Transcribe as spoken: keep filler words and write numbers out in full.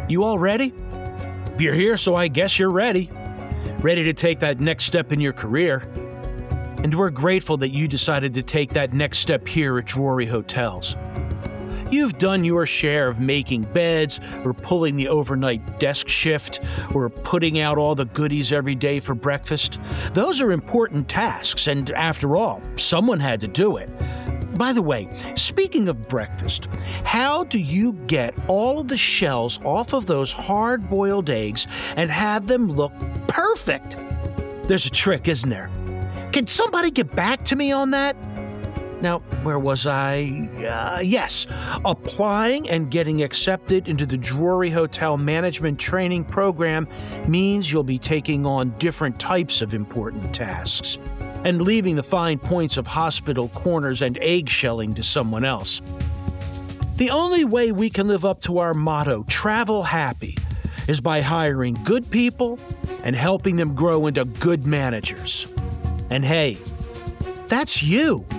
You all ready? You're here, so I guess you're ready. Ready to take that next step in your career. And we're grateful that you decided to take that next step here at Drury Hotels. You've done your share of making beds, or pulling the overnight desk shift, or putting out all the goodies every day for breakfast. Those are important tasks, and after all, someone had to do it. By the way, speaking of breakfast, how do you get all of the shells off of those hard-boiled eggs and have them look perfect? There's a trick, isn't there? Can somebody get back to me on that? Now, where was I? Uh, yes, applying and getting accepted into the Drury Hotel Management Training Program means you'll be taking on different types of important tasks and leaving the fine points of hospital corners and eggshelling to someone else. The only way we can live up to our motto, travel happy, is by hiring good people and helping them grow into good managers. And hey, that's you.